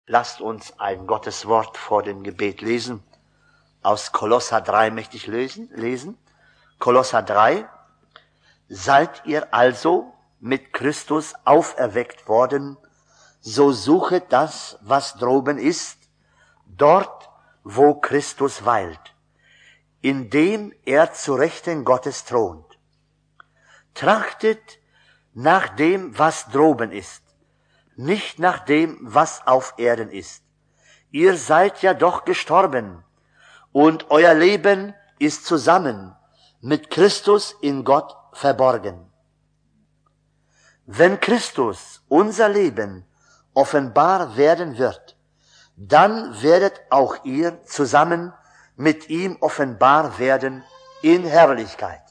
Lasst uns ein Gotteswort vor dem Gebet lesen. Aus Kolosser 3 möchte ich lesen. Kolosser 3. Seid ihr also mit Christus auferweckt worden, so suchet das, was droben ist, dort, wo Christus weilt, indem er zu Rechten Gottes thront. Trachtet nach dem, was droben ist, nicht nach dem, was auf Erden ist. Ihr seid ja doch gestorben, und euer Leben ist zusammen mit Christus in Gott verborgen. Wenn Christus, unser Leben, offenbar werden wird, dann werdet auch ihr zusammen mit ihm offenbar werden in Herrlichkeit.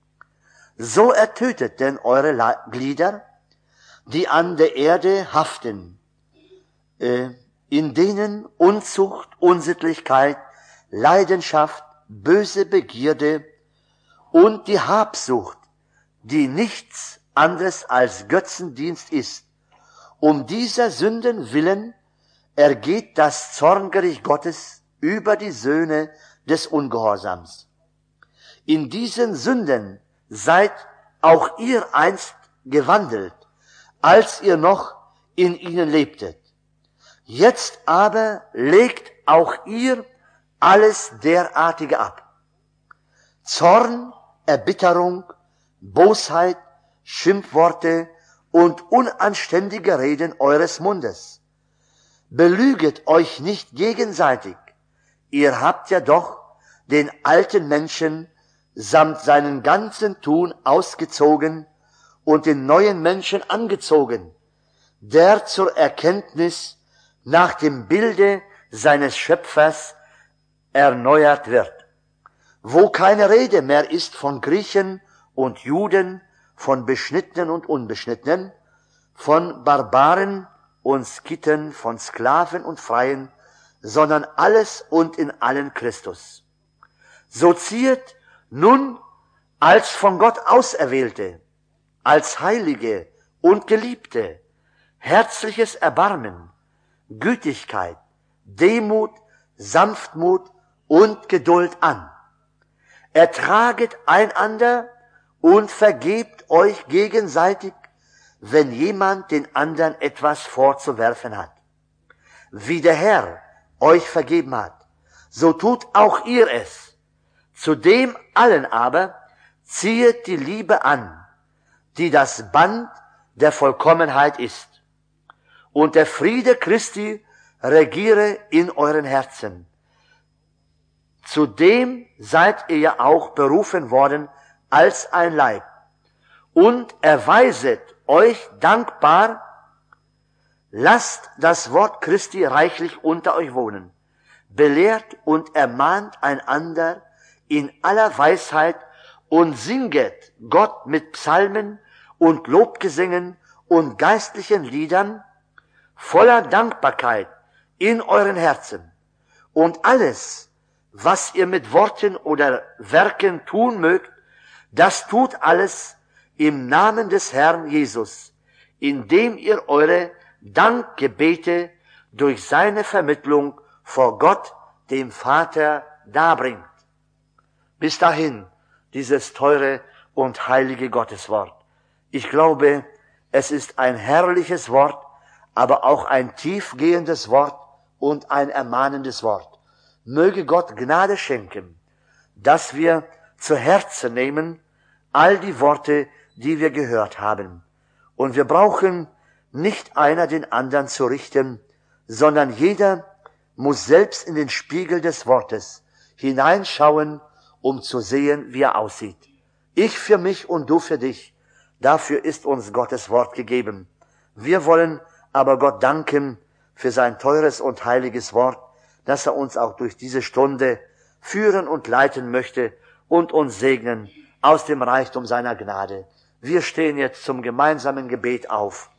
So ertötet denn eure Glieder, die an der Erde haften, in denen Unzucht, Unsittlichkeit, Leidenschaft, böse Begierde und die Habsucht, die nichts anderes als Götzendienst ist. Um dieser Sünden willen ergeht das Zorngericht Gottes über die Söhne des Ungehorsams. In diesen Sünden seid auch ihr einst gewandelt, als ihr noch in ihnen lebtet. Jetzt aber legt auch ihr alles derartige ab. Zorn, Erbitterung, Bosheit, Schimpfworte und unanständige Reden eures Mundes. Belüget euch nicht gegenseitig. Ihr habt ja doch den alten Menschen samt seinen ganzen Tun ausgezogen und den neuen Menschen angezogen, der zur Erkenntnis nach dem Bilde seines Schöpfers erneuert wird, wo keine Rede mehr ist von Griechen und Juden, von Beschnittenen und Unbeschnittenen, von Barbaren und Skitten, von Sklaven und Freien, sondern alles und in allen Christus. So ziehet nun als von Gott Auserwählte, als Heilige und Geliebte, herzliches Erbarmen, Gütigkeit, Demut, Sanftmut und Geduld an. Ertraget einander und vergebt euch gegenseitig, wenn jemand den anderen etwas vorzuwerfen hat. Wie der Herr euch vergeben hat, so tut auch ihr es. Zu dem allen aber ziehet die Liebe an, die das Band der Vollkommenheit ist. Und der Friede Christi regiere in euren Herzen. Zu dem seid ihr ja auch berufen worden als ein Leib. Und erweiset euch dankbar, lasst das Wort Christi reichlich unter euch wohnen. Belehrt und ermahnt einander in aller Weisheit und singet Gott mit Psalmen und Lobgesängen und geistlichen Liedern voller Dankbarkeit in euren Herzen. Und alles, was ihr mit Worten oder Werken tun mögt, das tut alles im Namen des Herrn Jesus, indem ihr eure Dankgebete durch seine Vermittlung vor Gott, dem Vater, darbringt. Bis dahin dieses teure und heilige Gotteswort. Ich glaube, es ist ein herrliches Wort, aber auch ein tiefgehendes Wort und ein ermahnendes Wort. Möge Gott Gnade schenken, dass wir zu Herzen nehmen all die Worte, die wir gehört haben. Und wir brauchen nicht einer den anderen zu richten, sondern jeder muss selbst in den Spiegel des Wortes hineinschauen, um zu sehen, wie er aussieht. Ich für mich und du für dich. Dafür ist uns Gottes Wort gegeben. Wir wollen aber Gott danken für sein teures und heiliges Wort, dass er uns auch durch diese Stunde führen und leiten möchte und uns segnen aus dem Reichtum seiner Gnade. Wir stehen jetzt zum gemeinsamen Gebet auf.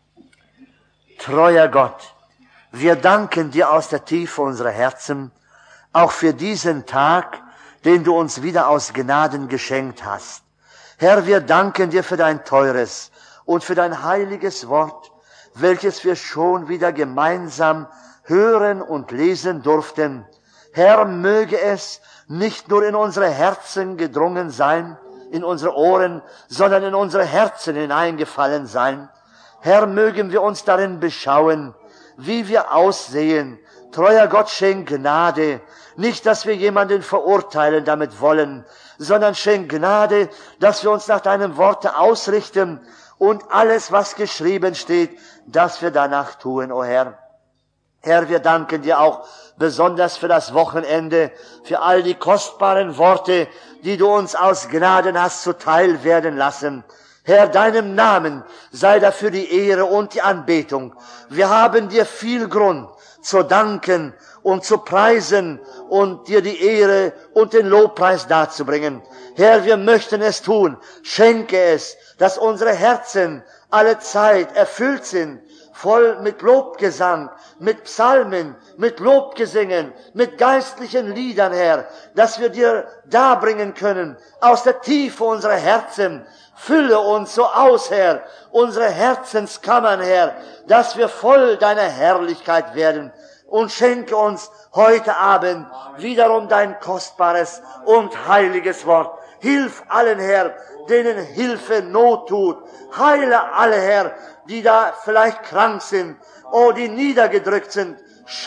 Treuer Gott, wir danken dir aus der Tiefe unserer Herzen, auch für diesen Tag, den du uns wieder aus Gnaden geschenkt hast. Herr, wir danken dir für dein teures und für dein heiliges Wort, welches wir schon wieder gemeinsam hören und lesen durften. Herr, möge es nicht nur in unsere Herzen gedrungen sein, in unsere Ohren, sondern in unsere Herzen hineingefallen sein. Herr, mögen wir uns darin beschauen, wie wir aussehen. Treuer Gott, schenk Gnade. Nicht, dass wir jemanden verurteilen damit wollen, sondern schenk Gnade, dass wir uns nach deinem Worte ausrichten und alles, was geschrieben steht, dass wir danach tun, o Herr. Herr, wir danken dir auch besonders für das Wochenende, für all die kostbaren Worte, die du uns aus Gnaden hast zuteil werden lassen. Herr, deinem Namen sei dafür die Ehre und die Anbetung. Wir haben dir viel Grund zu danken und zu preisen und dir die Ehre und den Lobpreis darzubringen. Herr, wir möchten es tun. Schenke es, dass unsere Herzen alle Zeit erfüllt sind, voll mit Lobgesang, mit Psalmen, mit Lobgesängen, mit geistlichen Liedern, Herr, dass wir dir darbringen können, aus der Tiefe unserer Herzen. Fülle uns so aus, Herr, unsere Herzenskammern, Herr, dass wir voll deiner Herrlichkeit werden. Und schenke uns heute Abend wiederum dein kostbares und heiliges Wort. Hilf allen, Herr, denen Hilfe Not tut. Heile alle, Herr, die da vielleicht krank sind, die niedergedrückt sind.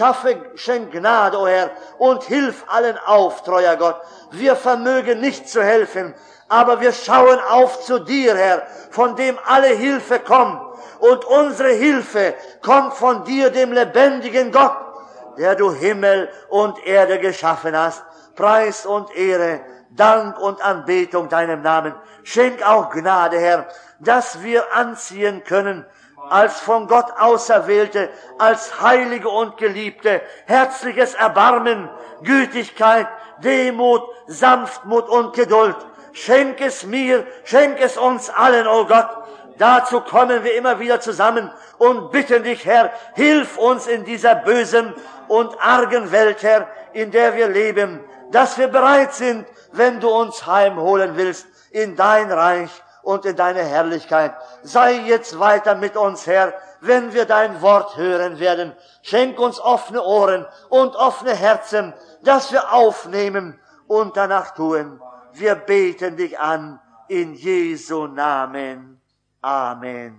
Schenk Gnade, o Herr, und hilf allen auf, treuer Gott. Wir vermögen nicht zu helfen, aber wir schauen auf zu dir, Herr, von dem alle Hilfe kommt. Und unsere Hilfe kommt von dir, dem lebendigen Gott, der du Himmel und Erde geschaffen hast. Preis und Ehre, Dank und Anbetung deinem Namen. Schenk auch Gnade, Herr, dass wir anziehen können, als von Gott Auserwählte, als Heilige und Geliebte, herzliches Erbarmen, Gütigkeit, Demut, Sanftmut und Geduld. Schenk es mir, schenk es uns allen, o Gott. Dazu kommen wir immer wieder zusammen und bitten dich, Herr, hilf uns in dieser bösen und argen Welt, Herr, in der wir leben, dass wir bereit sind, wenn du uns heimholen willst, in dein Reich und in deine Herrlichkeit. Sei jetzt weiter mit uns, Herr, wenn wir dein Wort hören werden. Schenk uns offene Ohren und offene Herzen, dass wir aufnehmen und danach tun. Wir beten dich an, in Jesu Namen. Amen.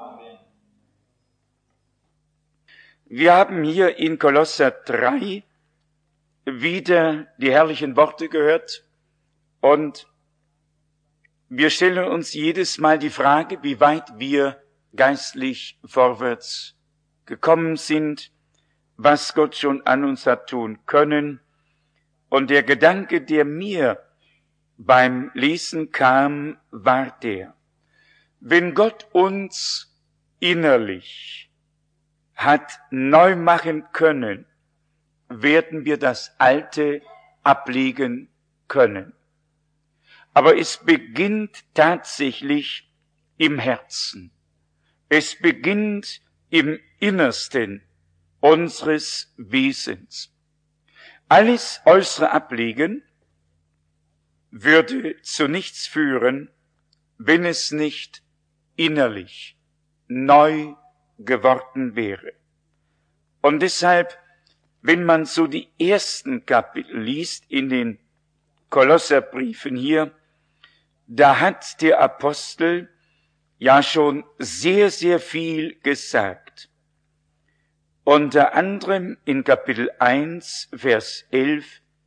Wir haben hier in Kolosser 3 wieder die herrlichen Worte gehört und wir stellen uns jedes Mal die Frage, wie weit wir geistlich vorwärts gekommen sind, was Gott schon an uns hat tun können. Und der Gedanke, der mir beim Lesen kam, war der: Wenn Gott uns innerlich hat neu machen können, werden wir das Alte ablegen können. Aber es beginnt tatsächlich im Herzen. Es beginnt im Innersten unseres Wesens. Alles Äußere ablegen würde zu nichts führen, wenn es nicht innerlich neu geworden wäre. Und deshalb, wenn man so die ersten Kapitel liest in den Kolosserbriefen hier, da hat der Apostel ja schon sehr, sehr viel gesagt. Unter anderem in Kapitel 1, Vers 11,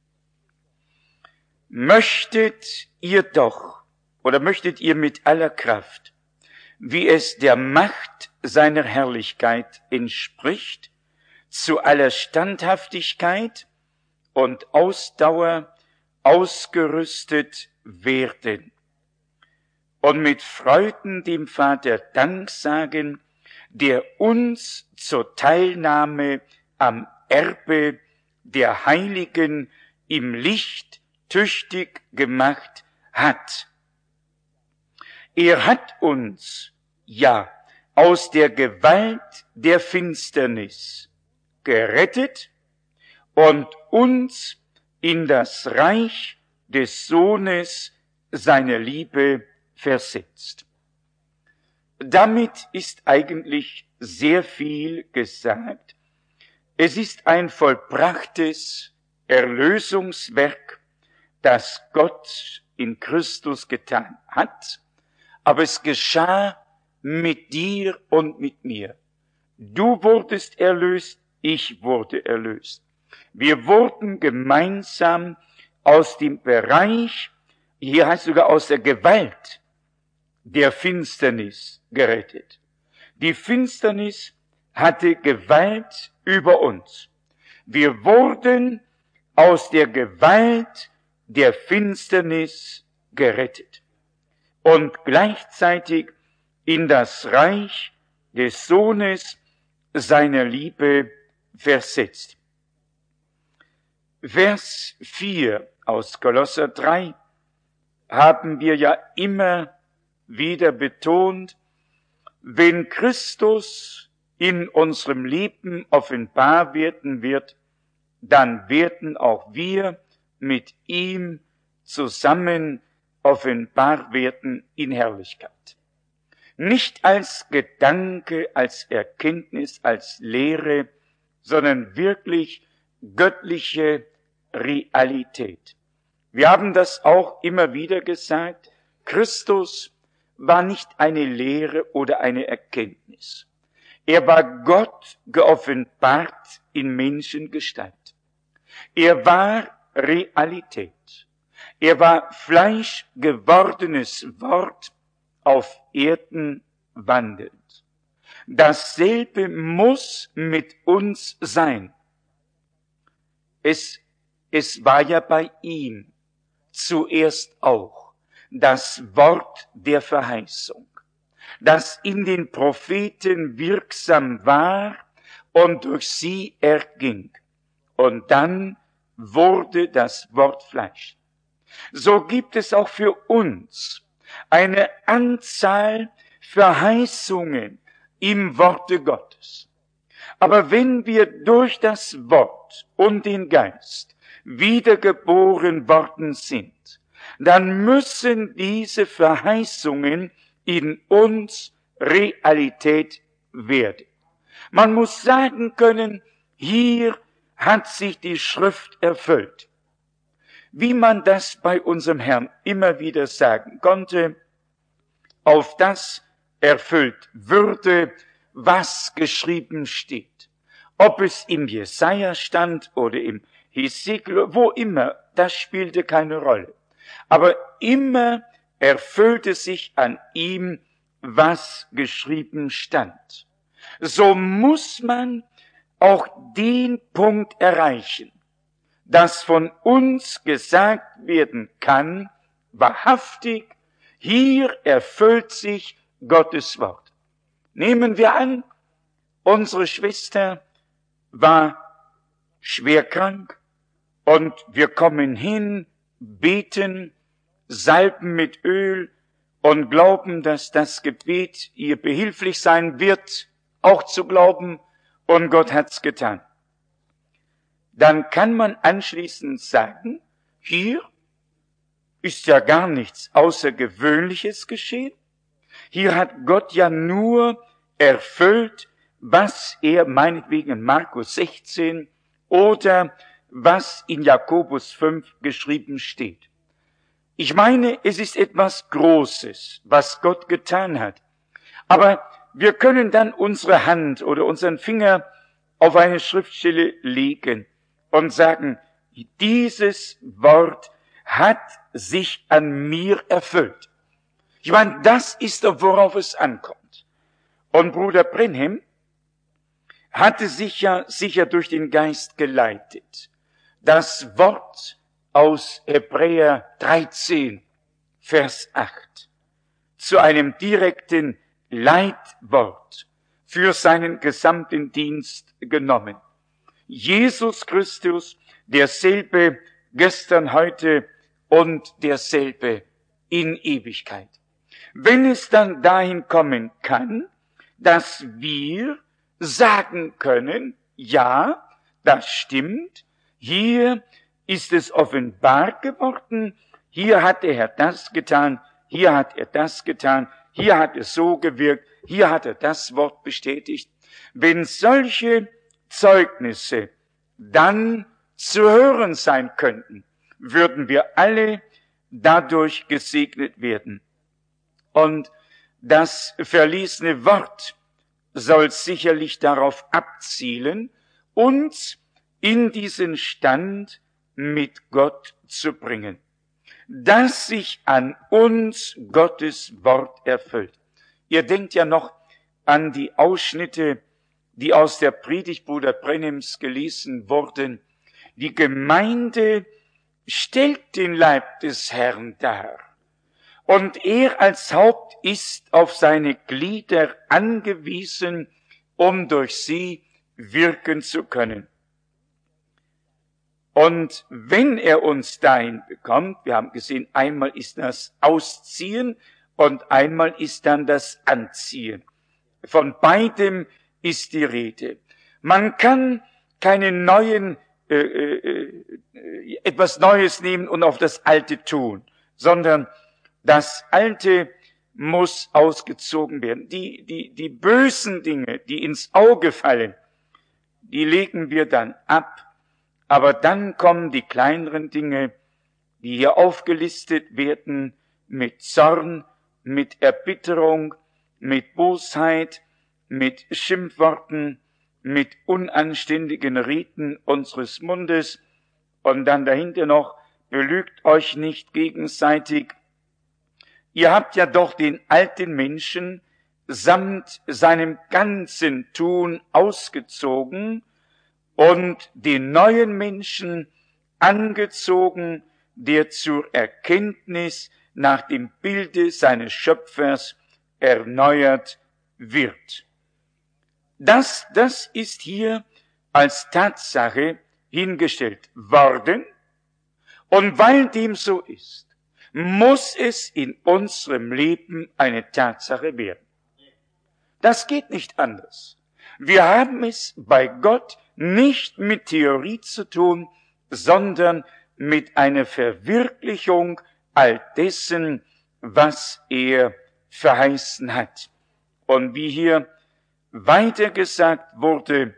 möchtet ihr mit aller Kraft, wie es der Macht seiner Herrlichkeit entspricht, zu aller Standhaftigkeit und Ausdauer ausgerüstet werden und mit Freuden dem Vater Dank sagen, der uns zur Teilnahme am Erbe der Heiligen im Licht tüchtig gemacht hat. Er hat uns ja aus der Gewalt der Finsternis gerettet und uns in das Reich des Sohnes seiner Liebe versetzt. Damit ist eigentlich sehr viel gesagt. Es ist ein vollbrachtes Erlösungswerk, das Gott in Christus getan hat, aber es geschah mit dir und mit mir. Du wurdest erlöst, ich wurde erlöst. Wir wurden gemeinsam aus dem Bereich, hier heißt sogar aus der Gewalt der Finsternis gerettet. Die Finsternis hatte Gewalt über uns. Wir wurden aus der Gewalt der Finsternis gerettet und gleichzeitig in das Reich des Sohnes seiner Liebe versetzt. Vers 4 aus Kolosser 3 haben wir ja immer wieder betont, wenn Christus in unserem Leben offenbar werden wird, dann werden auch wir mit ihm zusammen offenbar werden in Herrlichkeit. Nicht als Gedanke, als Erkenntnis, als Lehre, sondern wirklich göttliche Realität. Wir haben das auch immer wieder gesagt, Christus war nicht eine Lehre oder eine Erkenntnis. Er war Gott geoffenbart in Menschengestalt. Er war Realität. Er war fleischgewordenes Wort auf Erden wandelnd. Dasselbe muss mit uns sein. Es war ja bei ihm zuerst auch das Wort der Verheißung, das in den Propheten wirksam war und durch sie erging. Und dann wurde das Wort Fleisch. So gibt es auch für uns eine Anzahl Verheißungen im Worte Gottes. Aber wenn wir durch das Wort und den Geist wiedergeboren worden sind, dann müssen diese Verheißungen in uns Realität werden. Man muss sagen können, hier hat sich die Schrift erfüllt. Wie man das bei unserem Herrn immer wieder sagen konnte, auf das erfüllt würde, was geschrieben steht. Ob es im Jesaja stand oder im Hesekiel, wo immer, das spielte keine Rolle. Aber immer erfüllte sich an ihm, was geschrieben stand. So muss man auch den Punkt erreichen, dass von uns gesagt werden kann, wahrhaftig, hier erfüllt sich Gottes Wort. Nehmen wir an, unsere Schwester war schwer krank und wir kommen hin, beten, salben mit Öl und glauben, dass das Gebet ihr behilflich sein wird, auch zu glauben, und Gott hat's getan. Dann kann man anschließend sagen, hier ist ja gar nichts Außergewöhnliches geschehen. Hier hat Gott ja nur erfüllt, was er meinetwegen in Markus 16 oder was in Jakobus 5 geschrieben steht. Ich meine, es ist etwas Großes, was Gott getan hat. Aber wir können dann unsere Hand oder unseren Finger auf eine Schriftstelle legen und sagen, dieses Wort hat sich an mir erfüllt. Ich meine, das ist doch, worauf es ankommt. Und Bruder Brenhem hatte sich ja sicher durch den Geist geleitet. Das Wort aus Hebräer 13, Vers 8, zu einem direkten Leitwort für seinen gesamten Dienst genommen. Jesus Christus, derselbe gestern, heute und derselbe in Ewigkeit. Wenn es dann dahin kommen kann, dass wir sagen können, ja, das stimmt, hier ist es offenbar geworden, hier hat der Herr das getan, hier hat er das getan, hier hat es so gewirkt, hier hat er das Wort bestätigt. Wenn solche Zeugnisse dann zu hören sein könnten, würden wir alle dadurch gesegnet werden. Und das verlesene Wort soll sicherlich darauf abzielen, uns in diesen Stand mit Gott zu bringen, dass sich an uns Gottes Wort erfüllt. Ihr denkt ja noch an die Ausschnitte, die aus der Predigt Bruder Brennims gelesen wurden. Die Gemeinde stellt den Leib des Herrn dar. Und er als Haupt ist auf seine Glieder angewiesen, um durch sie wirken zu können. Und wenn er uns dahin bekommt, wir haben gesehen, einmal ist das Ausziehen und einmal ist dann das Anziehen. Von beidem ist die Rede. Man kann keine neuen, etwas Neues nehmen und auf das Alte tun, sondern das Alte muss ausgezogen werden. Die bösen Dinge, die ins Auge fallen, die legen wir dann ab. Aber dann kommen die kleineren Dinge, die hier aufgelistet werden, mit Zorn, mit Erbitterung, mit Bosheit, mit Schimpfworten, mit unanständigen Reden unseres Mundes und dann dahinter noch, belügt euch nicht gegenseitig. Ihr habt ja doch den alten Menschen samt seinem ganzen Tun ausgezogen und den neuen Menschen angezogen, der zur Erkenntnis nach dem Bilde seines Schöpfers erneuert wird. Das ist hier als Tatsache hingestellt worden. Und weil dem so ist, muss es in unserem Leben eine Tatsache werden. Das geht nicht anders. Wir haben es bei Gott nicht mit Theorie zu tun, sondern mit einer Verwirklichung all dessen, was er verheißen hat. Und wie hier weiter gesagt wurde,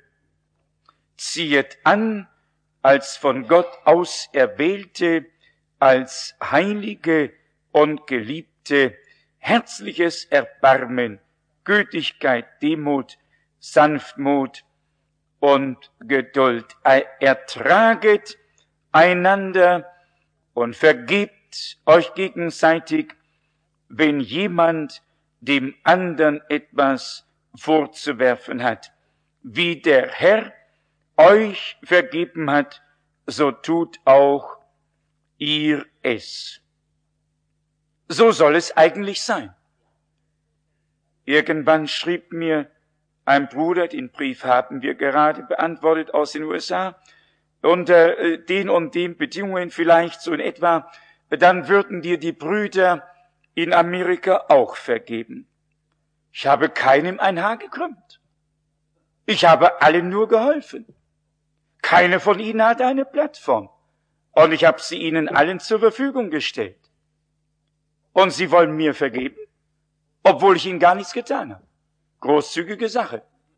ziehet an als von Gott auserwählte, als Heilige und Geliebte, herzliches Erbarmen, Gütigkeit, Demut, Sanftmut und Geduld. Ertraget einander und vergebt euch gegenseitig, wenn jemand dem anderen etwas vorzuwerfen hat. Wie der Herr euch vergeben hat, so tut auch ihr es. So soll es eigentlich sein. Irgendwann schrieb mir ein Bruder, den Brief haben wir gerade beantwortet aus den USA, unter den und den Bedingungen vielleicht so in etwa, dann würden dir die Brüder in Amerika auch vergeben. Ich habe keinem ein Haar gekrümmt. Ich habe allen nur geholfen. Keiner von ihnen hatte eine Plattform. Und ich habe sie ihnen allen zur Verfügung gestellt. Und sie wollen mir vergeben, obwohl ich ihnen gar nichts getan habe. Großzügige Sache.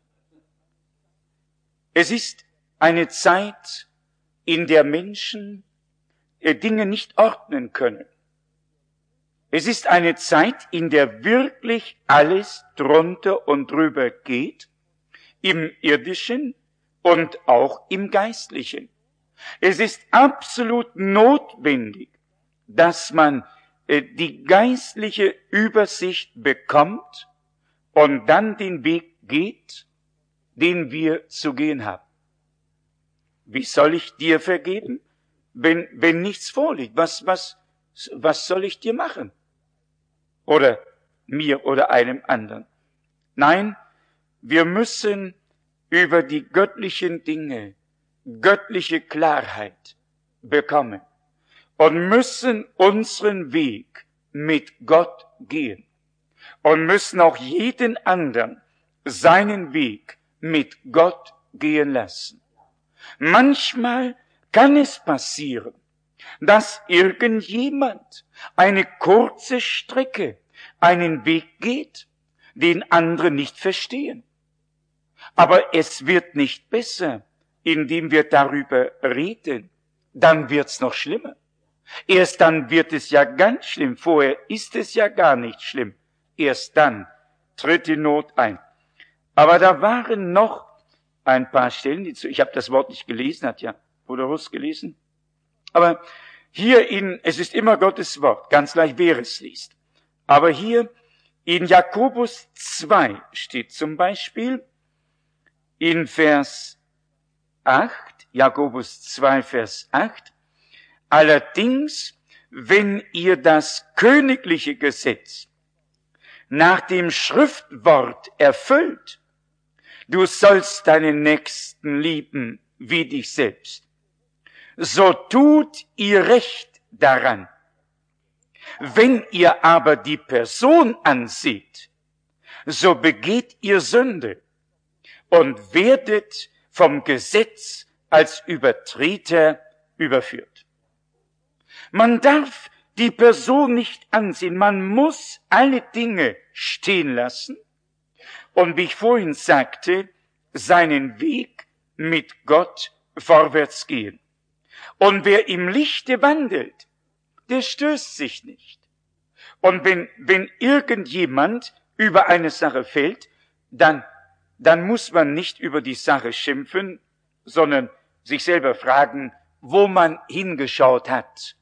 Es ist eine Zeit, in der Menschen Dinge nicht ordnen können. Es ist eine Zeit, in der wirklich alles drunter und drüber geht, im Irdischen und auch im Geistlichen. Es ist absolut notwendig, dass man die geistliche Übersicht bekommt und dann den Weg geht, den wir zu gehen haben. Wie soll ich dir vergeben, wenn nichts vorliegt? Was soll ich dir machen? Oder mir oder einem anderen? Nein, wir müssen über die göttlichen Dinge göttliche Klarheit bekommen und müssen unseren Weg mit Gott gehen und müssen auch jeden anderen seinen Weg mit Gott gehen lassen. Manchmal kann es passieren, dass irgendjemand eine kurze Strecke, einen Weg geht, den andere nicht verstehen. Aber es wird nicht besser, indem wir darüber reden. Dann wird's noch schlimmer. Erst dann wird es ja ganz schlimm. Vorher ist es ja gar nicht schlimm. Erst dann tritt die Not ein. Aber da waren noch ein paar Stellen, ich habe das Wort nicht gelesen, hat ja Bruder Russ gelesen. Aber hier es ist immer Gottes Wort, ganz gleich wer es liest. Aber hier in Jakobus 2 steht zum Beispiel in Vers 8, Jakobus 2, Vers 8, allerdings, wenn ihr das königliche Gesetz nach dem Schriftwort erfüllt, du sollst deinen Nächsten lieben wie dich selbst, so tut ihr recht daran. Wenn ihr aber die Person ansieht, so begeht ihr Sünde und werdet vom Gesetz als Übertreter überführt. Man darf die Person nicht ansehen, man muss alle Dinge stehen lassen und, wie ich vorhin sagte, seinen Weg mit Gott vorwärts gehen. Und wer im Lichte wandelt, der stößt sich nicht. Und wenn irgendjemand über eine Sache fällt, dann muss man nicht über die Sache schimpfen, sondern sich selber fragen, wo man hingeschaut hat,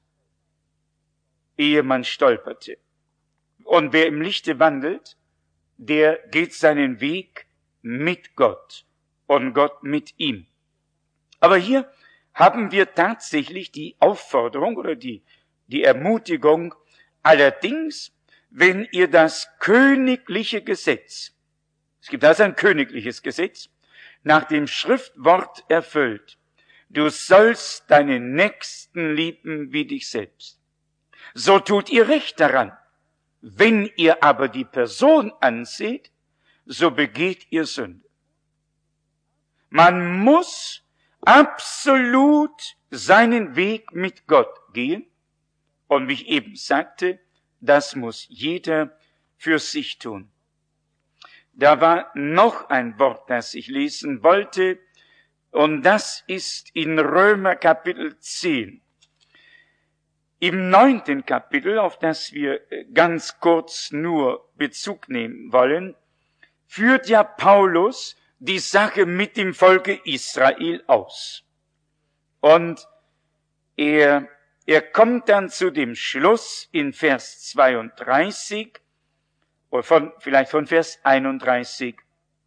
ehe man stolperte. Und wer im Lichte wandelt, der geht seinen Weg mit Gott und Gott mit ihm. Aber hier haben wir tatsächlich die Aufforderung oder die Ermutigung, allerdings, wenn ihr das königliche Gesetz, es gibt also ein königliches Gesetz, nach dem Schriftwort erfüllt, du sollst deinen Nächsten lieben wie dich selbst, so tut ihr recht daran. Wenn ihr aber die Person anseht, so begeht ihr Sünde. Man muss absolut seinen Weg mit Gott gehen. Und wie ich eben sagte, das muss jeder für sich tun. Da war noch ein Wort, das ich lesen wollte, und das ist in Römer Kapitel 10. Im 9. Kapitel, auf das wir ganz kurz nur Bezug nehmen wollen, führt ja Paulus die Sache mit dem Volke Israel aus. Und er kommt dann zu dem Schluss in Vers 32, oder vielleicht von Vers 31.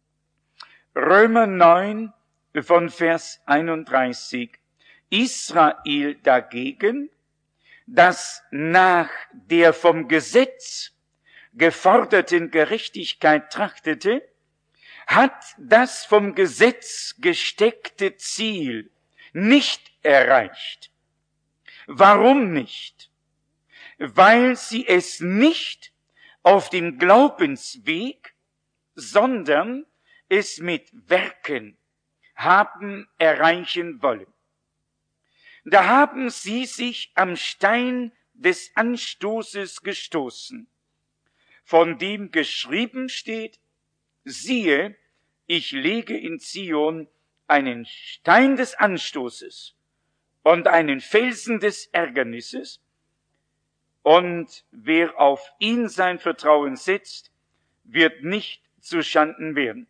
Römer 9 von Vers 31. Israel dagegen, das nach der vom Gesetz geforderten Gerechtigkeit trachtete, hat das vom Gesetz gesteckte Ziel nicht erreicht. Warum nicht? Weil sie es nicht auf dem Glaubensweg, sondern es mit Werken haben erreichen wollen. Da haben sie sich am Stein des Anstoßes gestoßen, von dem geschrieben steht, siehe, ich lege in Zion einen Stein des Anstoßes und einen Felsen des Ärgernisses, und wer auf ihn sein Vertrauen setzt, wird nicht zuschanden werden.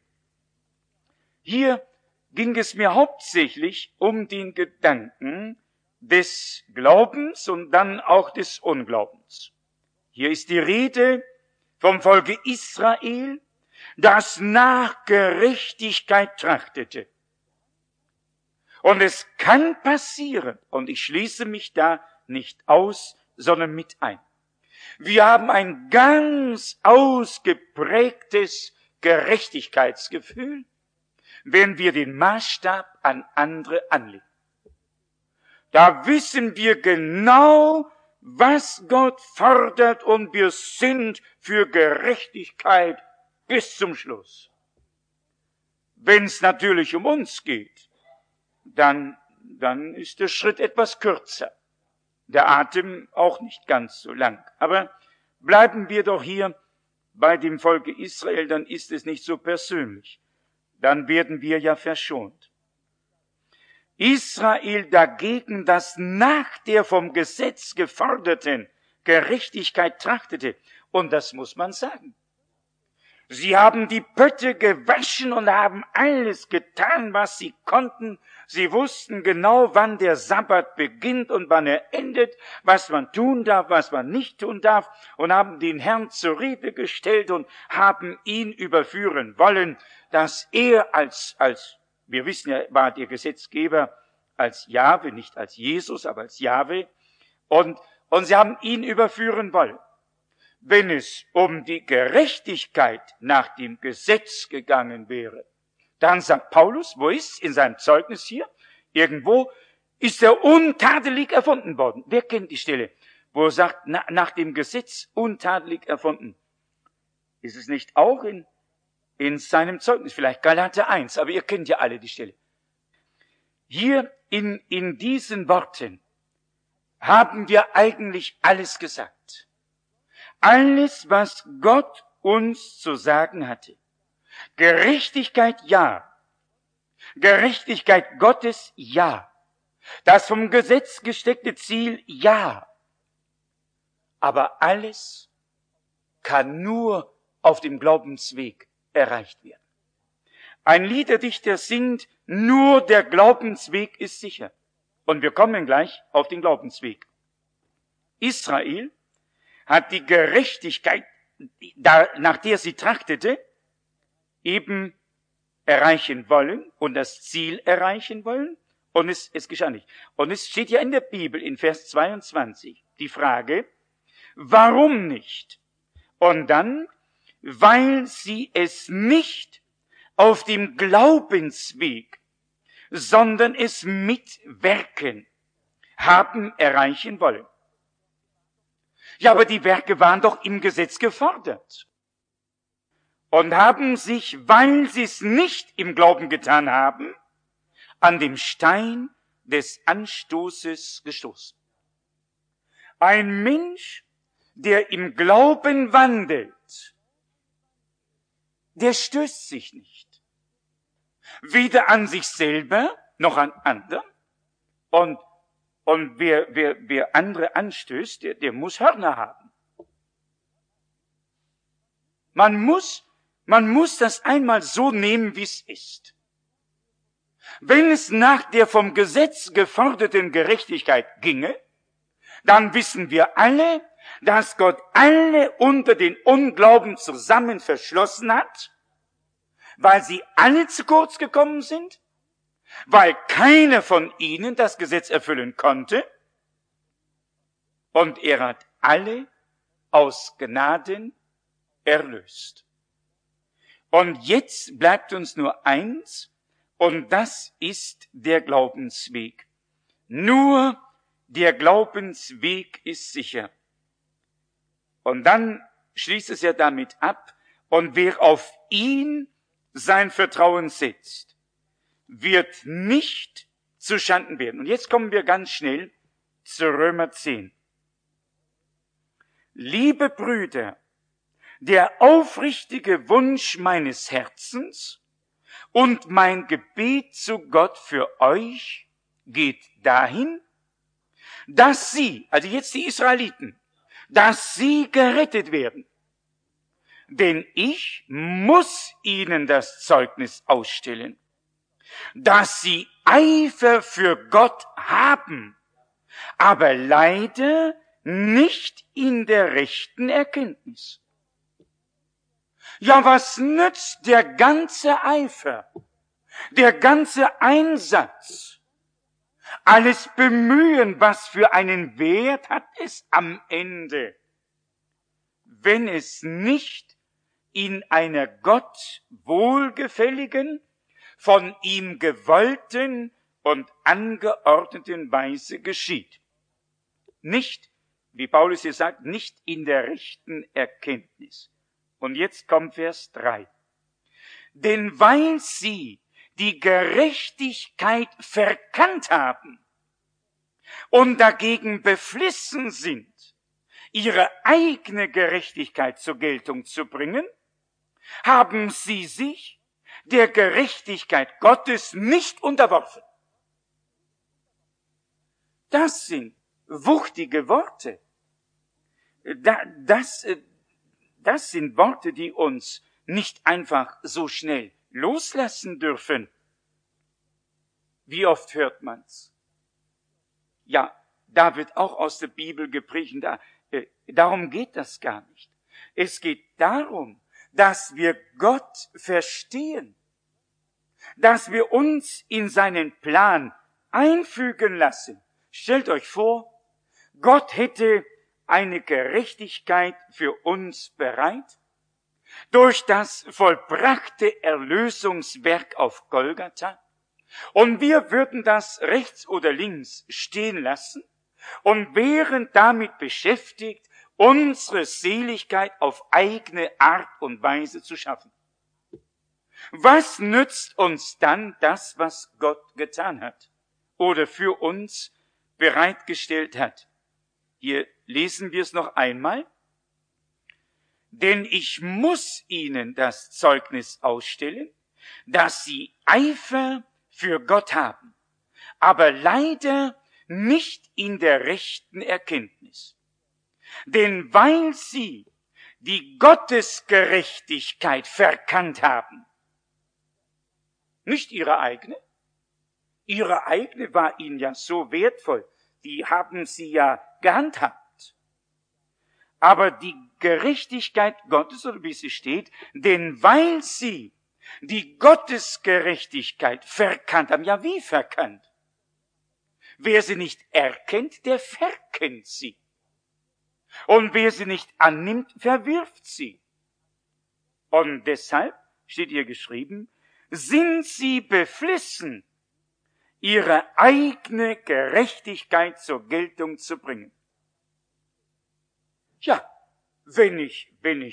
Hier ging es mir hauptsächlich um den Gedanken des Glaubens und dann auch des Unglaubens. Hier ist die Rede vom Volke Israel, das nach Gerechtigkeit trachtete. Und es kann passieren, und ich schließe mich da nicht aus, sondern mit ein. Wir haben ein ganz ausgeprägtes Gerechtigkeitsgefühl, wenn wir den Maßstab an andere anlegen. Da wissen wir genau, was Gott fordert, und wir sind für Gerechtigkeit bis zum Schluss. Wenn es natürlich um uns geht, dann ist der Schritt etwas kürzer. Der Atem auch nicht ganz so lang. Aber bleiben wir doch hier bei dem Volke Israel, dann ist es nicht so persönlich. dann werden wir ja verschont. Israel dagegen, das nach der vom Gesetz geforderten Gerechtigkeit trachtete, und das muss man sagen. Sie haben die Pötte gewaschen und haben alles getan, was sie konnten. Sie wussten genau, wann der Sabbat beginnt und wann er endet, was man tun darf, was man nicht tun darf, und haben den Herrn zur Rede gestellt und haben ihn überführen wollen, dass er als wir wissen ja, war der Gesetzgeber als Jahwe, nicht als Jesus, aber als Jahwe, und sie haben ihn überführen wollen. Wenn es um die Gerechtigkeit nach dem Gesetz gegangen wäre, dann sagt Paulus, wo ist in seinem Zeugnis hier? Irgendwo ist er untadelig erfunden worden. Wer kennt die Stelle, wo er sagt, nach dem Gesetz untadelig erfunden? Ist es nicht auch in seinem Zeugnis, vielleicht Galater 1, aber ihr kennt ja alle die Stelle. Hier in diesen Worten haben wir eigentlich alles gesagt. Alles, was Gott uns zu sagen hatte. Gerechtigkeit, ja. Gerechtigkeit Gottes, ja. Das vom Gesetz gesteckte Ziel, ja. Aber alles kann nur auf dem Glaubensweg erreicht werden. Ein Liederdichter singt, nur der Glaubensweg ist sicher. Und wir kommen gleich auf den Glaubensweg. Israel hat die Gerechtigkeit, nach der sie trachtete, eben erreichen wollen und das Ziel erreichen wollen, und es geschah nicht. Und es steht ja in der Bibel in Vers 22 die Frage, warum nicht? Und dann, weil sie es nicht auf dem Glaubensweg, sondern es mit Werken haben erreichen wollen. Ja, aber die Werke waren doch im Gesetz gefordert. Und haben sich, weil sie es nicht im Glauben getan haben, an dem Stein des Anstoßes gestoßen. Ein Mensch, der im Glauben wandelt, der stößt sich nicht. Weder an sich selber, noch an anderen. Und wer andere anstößt, der muss Hörner haben. Man muss das einmal so nehmen, wie es ist. Wenn es nach der vom Gesetz geforderten Gerechtigkeit ginge, dann wissen wir alle, dass Gott alle unter den Unglauben zusammen verschlossen hat, weil sie alle zu kurz gekommen sind, weil keiner von ihnen das Gesetz erfüllen konnte, und er hat alle aus Gnaden erlöst. Und jetzt bleibt uns nur eins, und das ist der Glaubensweg. Nur der Glaubensweg ist sicher. Und dann schließt es ja damit ab, und wer auf ihn sein Vertrauen setzt, wird nicht zuschanden werden. Und jetzt kommen wir ganz schnell zu Römer 10. Liebe Brüder, der aufrichtige Wunsch meines Herzens und mein Gebet zu Gott für euch geht dahin, dass sie, also jetzt die Israeliten, dass sie gerettet werden. Denn ich muss ihnen das Zeugnis ausstellen, dass sie Eifer für Gott haben, aber leider nicht in der rechten Erkenntnis. Ja, was nützt der ganze Eifer, der ganze Einsatz, alles Bemühen, was für einen Wert hat es am Ende, wenn es nicht in einer Gott wohlgefälligen, von ihm gewollten und angeordneten Weise geschieht. Nicht, wie Paulus hier sagt, nicht in der rechten Erkenntnis. Und jetzt kommt Vers 3. Denn weil sie die Gerechtigkeit verkannt haben und dagegen beflissen sind, ihre eigene Gerechtigkeit zur Geltung zu bringen, haben sie sich der Gerechtigkeit Gottes nicht unterworfen. Das sind wuchtige Worte. Das sind Worte, die uns nicht einfach so schnell loslassen dürfen. Wie oft hört man's? Ja, da wird auch aus der Bibel gepredigt. Darum geht das gar nicht. Es geht darum, dass wir Gott verstehen, dass wir uns in seinen Plan einfügen lassen. Stellt euch vor, Gott hätte eine Gerechtigkeit für uns bereit, durch das vollbrachte Erlösungswerk auf Golgatha, und wir würden das rechts oder links stehen lassen und wären damit beschäftigt, unsere Seligkeit auf eigene Art und Weise zu schaffen. Was nützt uns dann das, was Gott getan hat oder für uns bereitgestellt hat? Hier lesen wir es noch einmal. Denn ich muss ihnen das Zeugnis ausstellen, dass sie Eifer für Gott haben, aber leider nicht in der rechten Erkenntnis. Denn weil sie die Gottesgerechtigkeit verkannt haben, nicht ihre eigene war ihnen ja so wertvoll, die haben sie ja gehandhabt. Aber die Gerechtigkeit Gottes, oder wie sie steht, denn weil sie die Gottesgerechtigkeit verkannt haben, ja wie verkannt? Wer sie nicht erkennt, der verkennt sie. Und wer sie nicht annimmt, verwirft sie. Und deshalb steht hier geschrieben, sind sie beflissen, ihre eigene Gerechtigkeit zur Geltung zu bringen. Ja, wenn ich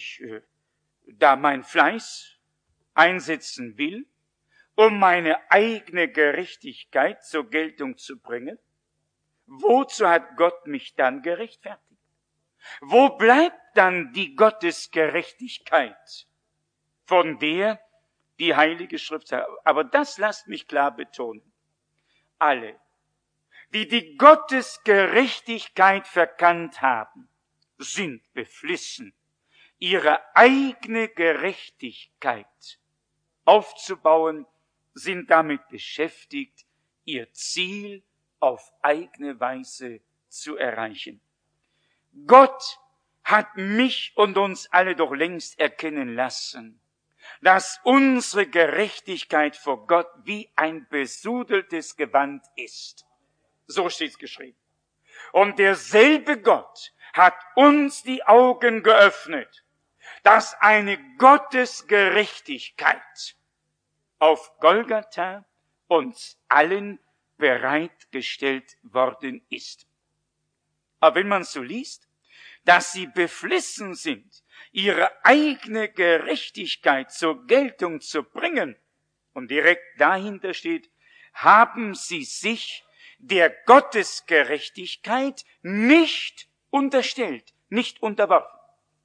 da mein Fleiß einsetzen will, um meine eigene Gerechtigkeit zur Geltung zu bringen, wozu hat Gott mich dann gerechtfertigt? Wo bleibt dann die Gottesgerechtigkeit, von der die Heilige Schrift sagt? Aber das lasst mich klar betonen. Alle, die die Gottesgerechtigkeit verkannt haben, sind beflissen, ihre eigene Gerechtigkeit aufzubauen, sind damit beschäftigt, ihr Ziel auf eigene Weise zu erreichen. Gott hat mich und uns alle doch längst erkennen lassen, dass unsere Gerechtigkeit vor Gott wie ein besudeltes Gewand ist. So steht's geschrieben. Und derselbe Gott hat uns die Augen geöffnet, dass eine Gottesgerechtigkeit auf Golgatha uns allen bereitgestellt worden ist. Aber wenn man so liest, dass sie beflissen sind, ihre eigene Gerechtigkeit zur Geltung zu bringen, und direkt dahinter steht, haben sie sich der Gottesgerechtigkeit nicht unterstellt, nicht unterworfen.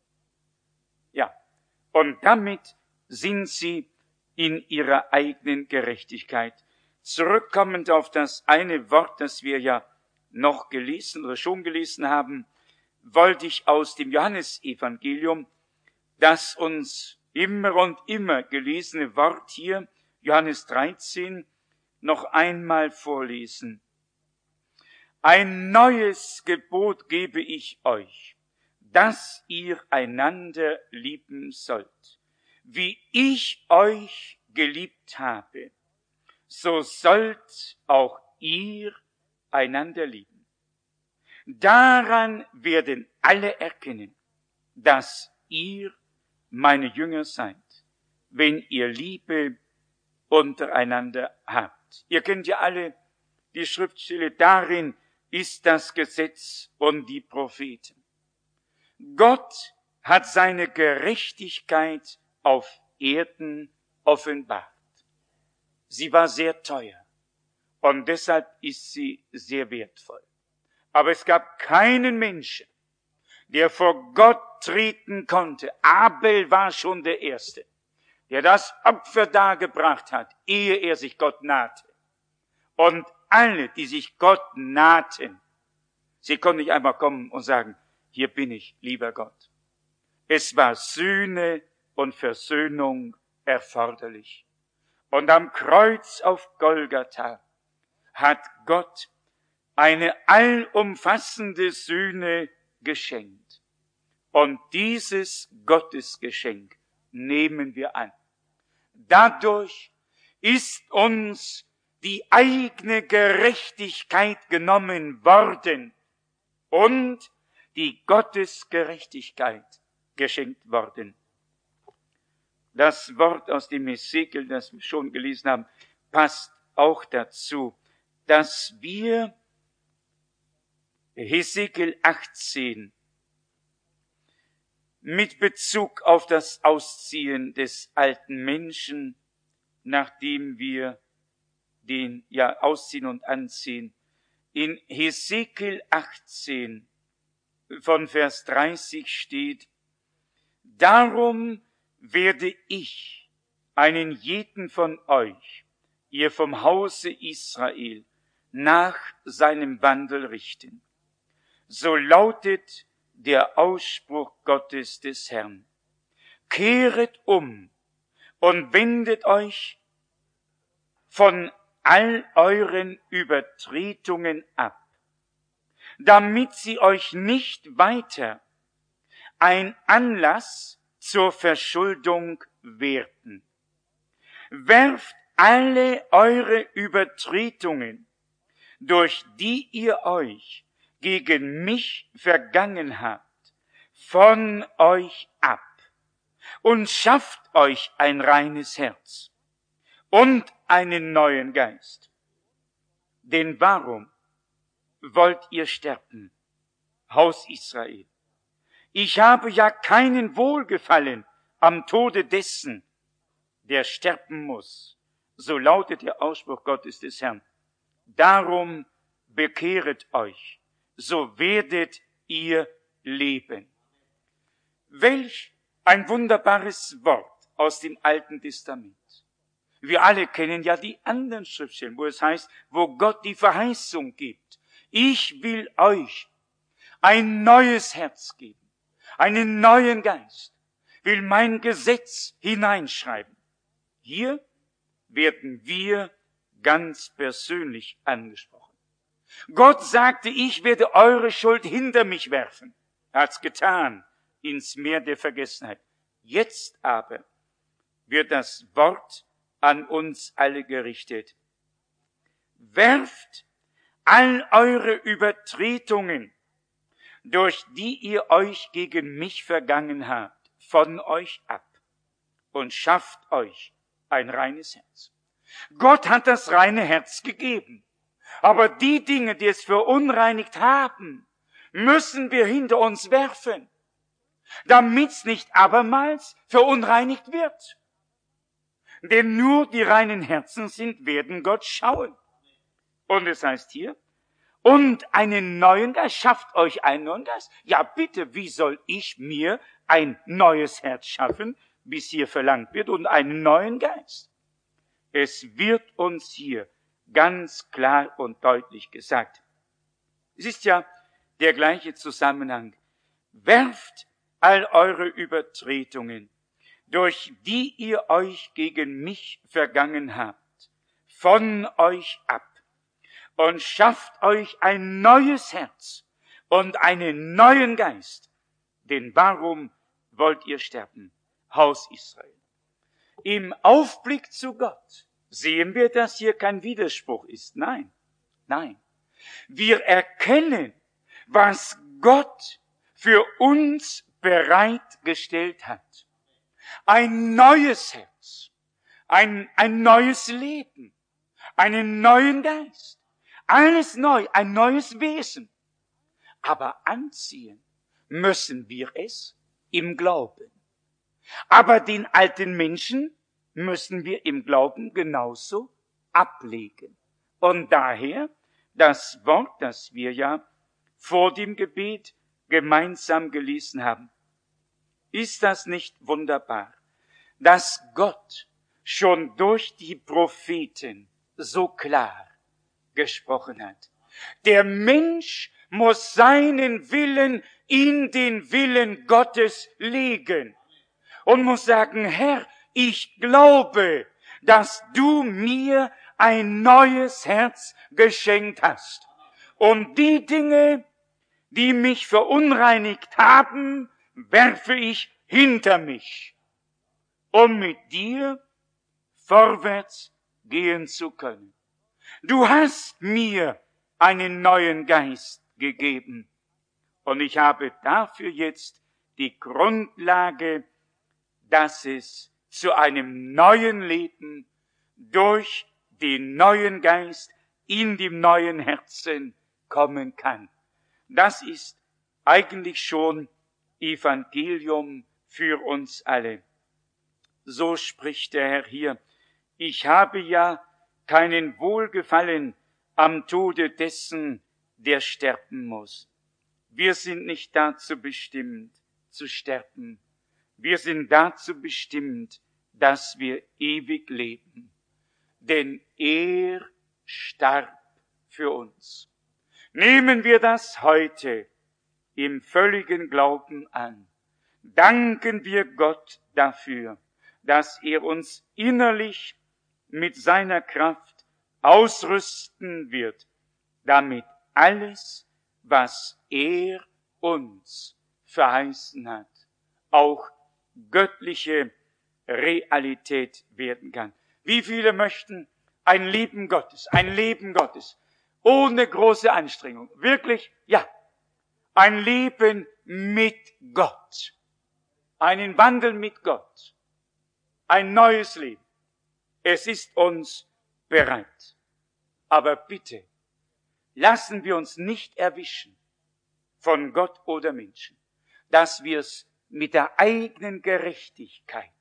Ja, und damit sind sie in ihrer eigenen Gerechtigkeit. Zurückkommend auf das eine Wort, das wir ja noch gelesen oder schon gelesen haben, wollte ich aus dem Johannesevangelium das uns immer und immer gelesene Wort hier, Johannes 13, noch einmal vorlesen. Ein neues Gebot gebe ich euch, dass ihr einander lieben sollt. Wie ich euch geliebt habe, so sollt auch ihr einander lieben. Daran werden alle erkennen, dass ihr meine Jünger seid, wenn ihr Liebe untereinander habt. Ihr kennt ja alle die Schriftstelle, darin ist das Gesetz und die Propheten. Gott hat seine Gerechtigkeit auf Erden offenbart. Sie war sehr teuer und deshalb ist sie sehr wertvoll. Aber es gab keinen Menschen, der vor Gott treten konnte. Abel war schon der Erste. der das Opfer dargebracht hat, ehe er sich Gott nahte. Und alle, die sich Gott nahten, sie konnten nicht einfach kommen und sagen, hier bin ich, lieber Gott. Es war Sühne und Versöhnung erforderlich. Und am Kreuz auf Golgatha hat Gott eine allumfassende Sühne geschenkt. Und dieses Gottesgeschenk nehmen wir an. Dadurch ist uns die eigene Gerechtigkeit genommen worden und die Gottesgerechtigkeit geschenkt worden. Das Wort aus dem Hesekiel, das wir schon gelesen haben, passt auch dazu, dass wir Hesekiel 18 mit Bezug auf das Ausziehen des alten Menschen, nachdem wir den ausziehen und anziehen, in Hesekiel 18 von Vers 30 steht, darum werde ich einen jeden von euch, ihr vom Hause Israel, nach seinem Wandel richten. So lautet der Ausspruch Gottes des Herrn. Kehret um und wendet euch von all euren Übertretungen ab, damit sie euch nicht weiter ein Anlass zur Verschuldung werden. Werft alle eure Übertretungen, durch die ihr euch gegen mich vergangen habt, von euch ab und schafft euch ein reines Herz und einen neuen Geist. Denn warum wollt ihr sterben, Haus Israel? Ich habe ja keinen Wohlgefallen am Tode dessen, der sterben muss. So lautet der Ausspruch Gottes des Herrn. Darum bekehret euch, so werdet ihr leben. Welch ein wunderbares Wort aus dem Alten Testament. Wir alle kennen ja die anderen Schriftstellen, wo es heißt, wo Gott die Verheißung gibt. Ich will euch ein neues Herz geben, einen neuen Geist, will mein Gesetz hineinschreiben. Hier werden wir ganz persönlich angesprochen. Gott sagte, ich werde eure Schuld hinter mich werfen. Er hat's getan, ins Meer der Vergessenheit. Jetzt aber wird das Wort an uns alle gerichtet. Werft all eure Übertretungen, durch die ihr euch gegen mich vergangen habt, von euch ab und schafft euch ein reines Herz. Gott hat das reine Herz gegeben. Aber die Dinge, die es verunreinigt haben, müssen wir hinter uns werfen, damit's nicht abermals verunreinigt wird. Denn nur die reinen Herzen sind, werden Gott schauen. Und es heißt hier, und einen neuen Geist, schafft euch einen neuen Geist. Ja bitte, wie soll ich mir ein neues Herz schaffen, wie es hier verlangt wird, und einen neuen Geist? Es wird uns hier ganz klar und deutlich gesagt. Es ist ja der gleiche Zusammenhang. Werft all eure Übertretungen, durch die ihr euch gegen mich vergangen habt, von euch ab und schafft euch ein neues Herz und einen neuen Geist. Denn warum wollt ihr sterben, Haus Israel? Im Aufblick zu Gott sehen wir, dass hier kein Widerspruch ist. Nein, nein. Wir erkennen, was Gott für uns bereitgestellt hat. Ein neues Herz, ein neues Leben, einen neuen Geist. Alles neu, ein neues Wesen. Aber anziehen müssen wir es im Glauben. Aber den alten Menschen müssen wir im Glauben genauso ablegen. Und daher das Wort, das wir ja vor dem Gebet gemeinsam gelesen haben. Ist das nicht wunderbar? dass Gott schon durch die Propheten so klar gesprochen hat. Der Mensch muss seinen Willen in den Willen Gottes legen und muss sagen, Herr, ich glaube, dass du mir ein neues Herz geschenkt hast. Und die Dinge, die mich verunreinigt haben, werfe ich hinter mich, um mit dir vorwärts gehen zu können. Du hast mir einen neuen Geist gegeben und ich habe dafür jetzt die Grundlage, dass es zu einem neuen Leben durch den neuen Geist in dem neuen Herzen kommen kann. Das ist eigentlich schon Evangelium für uns alle. So spricht der Herr hier: Ich habe ja keinen Wohlgefallen am Tode dessen, der sterben muss. Wir sind nicht dazu bestimmt, zu sterben. Wir sind dazu bestimmt, dass wir ewig leben. Denn er starb für uns. Nehmen wir das heute im völligen Glauben an. Danken wir Gott dafür, dass er uns innerlich mit seiner Kraft ausrüsten wird, damit alles, was er uns verheißen hat, auch göttliche Realität werden kann. Wie viele möchten ein Leben Gottes, ohne große Anstrengung? Wirklich? Ja. Ein Leben mit Gott. Einen Wandel mit Gott. Ein neues Leben. Es ist uns bereit. Aber bitte, lassen wir uns nicht erwischen von Gott oder Menschen, dass wir es mit der eigenen Gerechtigkeit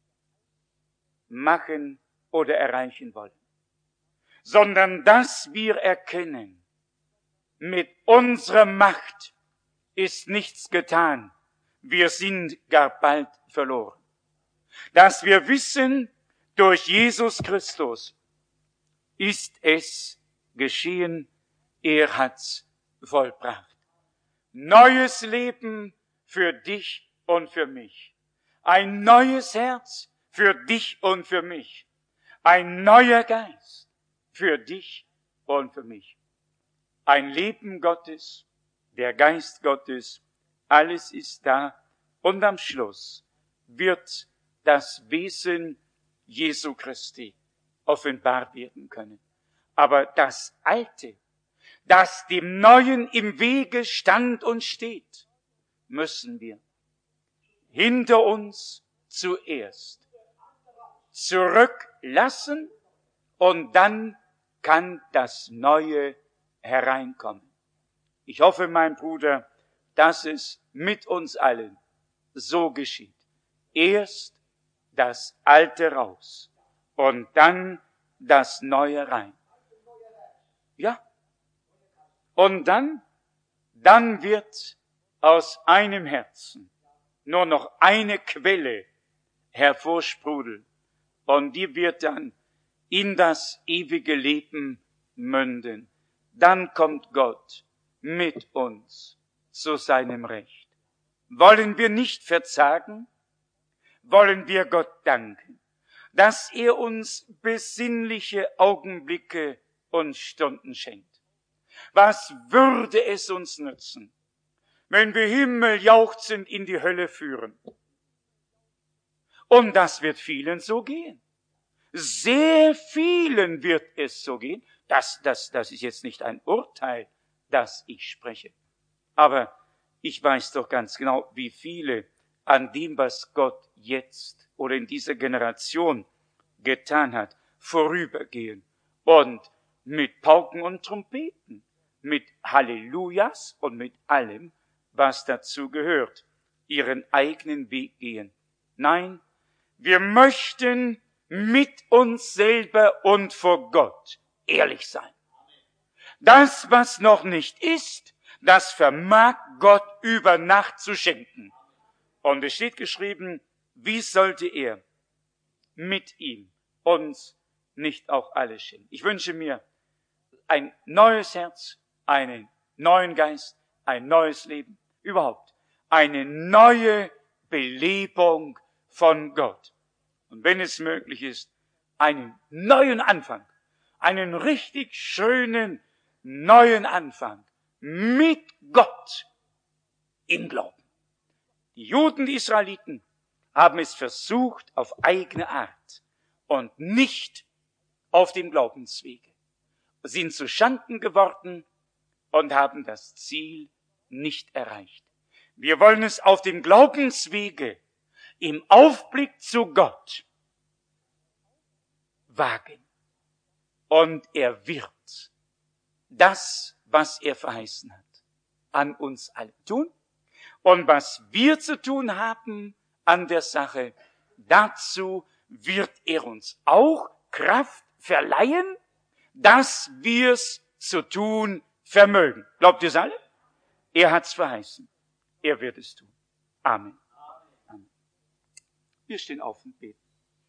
machen oder erreichen wollen, sondern dass wir erkennen, mit unserer Macht ist nichts getan, wir sind gar bald verloren. Dass wir wissen, durch Jesus Christus ist es geschehen, er hat's vollbracht. Neues Leben für dich und für mich. Ein neues Herz für dich und für mich. Ein neuer Geist für dich und für mich. Ein Leben Gottes, der Geist Gottes, alles ist da. Und am Schluss wird das Wesen Jesu Christi offenbar werden können. Aber das Alte, das dem Neuen im Wege stand und steht, müssen wir hinter uns zuerst zurücklassen und dann kann das Neue hereinkommen. Ich hoffe, mein Bruder, dass es mit uns allen so geschieht. Erst das Alte raus und dann das Neue rein. Ja. Und dann wird aus einem Herzen nur noch eine Quelle hervorsprudeln und die wird dann in das ewige Leben münden. Dann kommt Gott mit uns zu seinem Recht. Wollen wir nicht verzagen? Wollen wir Gott danken, dass er uns besinnliche Augenblicke und Stunden schenkt. Was würde es uns nützen, wenn wir himmeljauchzend in die Hölle führen? Und das wird vielen so gehen. Sehr vielen wird es so gehen. Das ist jetzt nicht ein Urteil, das ich spreche. Aber ich weiß doch ganz genau, wie viele an dem, was Gott jetzt oder in dieser Generation getan hat, vorübergehen und mit Pauken und Trompeten, mit Hallelujahs und mit allem, was dazu gehört, ihren eigenen Weg gehen. Nein, wir möchten mit uns selber und vor Gott ehrlich sein. Das, was noch nicht ist, das vermag Gott über Nacht zu schenken. Und es steht geschrieben, wie sollte er mit ihm uns nicht auch alles schenkt. Ich wünsche mir ein neues Herz, einen neuen Geist, ein neues Leben, überhaupt eine neue Belebung von Gott. Und wenn es möglich ist, einen neuen Anfang, einen richtig schönen neuen Anfang mit Gott im Glauben. Die Juden, die Israeliten, haben es versucht auf eigene Art und nicht auf dem Glaubenswege, sind zu Schanden geworden und haben das Ziel nicht erreicht. Wir wollen es auf dem Glaubenswege im Aufblick zu Gott wagen. Und er wird das, was er verheißen hat, an uns alle tun. Und was wir zu tun haben an der Sache, dazu wird er uns auch Kraft verleihen, dass wir's zu tun vermögen. Glaubt ihr es alle? Er hat's verheißen. Er wird es tun. Amen. Amen. Wir stehen auf und beten.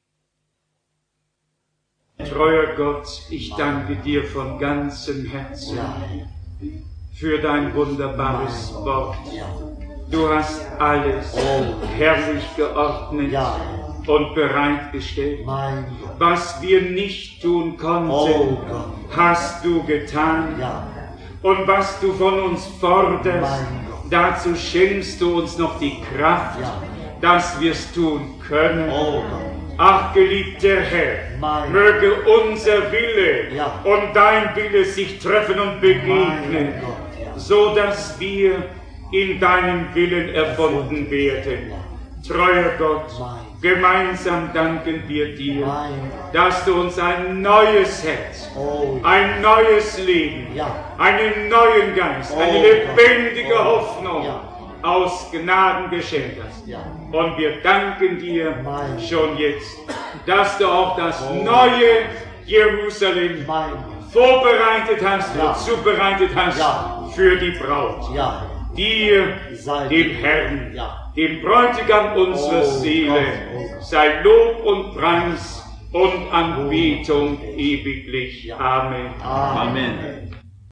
Treuer Gott, ich danke dir von ganzem Herzen für dein wunderbares Wort. Du hast alles herrlich geordnet und bereitgestellt. Was wir nicht tun konnten, hast du getan. Und was du von uns forderst, dazu schenkst du uns noch die Kraft, dass wir es tun können. Ach, geliebter Herr, möge unser Wille und dein Wille sich treffen und begegnen, so dass wir in deinem Willen erfunden werden. Treuer Gott, gemeinsam danken wir dir, dass du uns ein neues Herz, ein neues Leben, einen neuen Geist, eine lebendige Hoffnung aus Gnaden geschenkt hast. Und wir danken dir schon jetzt, dass du auch das neue Jerusalem vorbereitet hast und zubereitet hast für die Braut. Dir, dem Herrn, dem Bräutigam unserer Seele, sei Lob und Preis und Anbetung ewiglich. Amen. Amen.